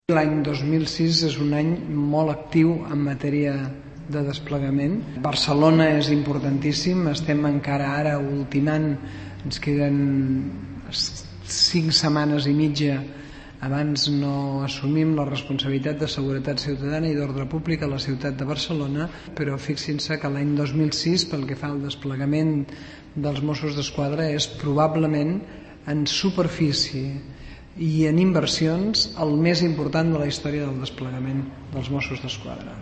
L'any 2006 és un any molt actiu en matèria de desplegament. Barcelona és importantíssim, estem encara ara ultimant, ens queden 5 setmanes i mitja abans no assumim la responsabilitat de seguretat ciutadana i d'ordre públic a la ciutat de Barcelona, però fixin-se que l'any 2006, pel que fa al desplegament dels Mossos d'Esquadra, és probablement en superfície i en inversions el més important de la història del desplegament dels Mossos d'Esquadra.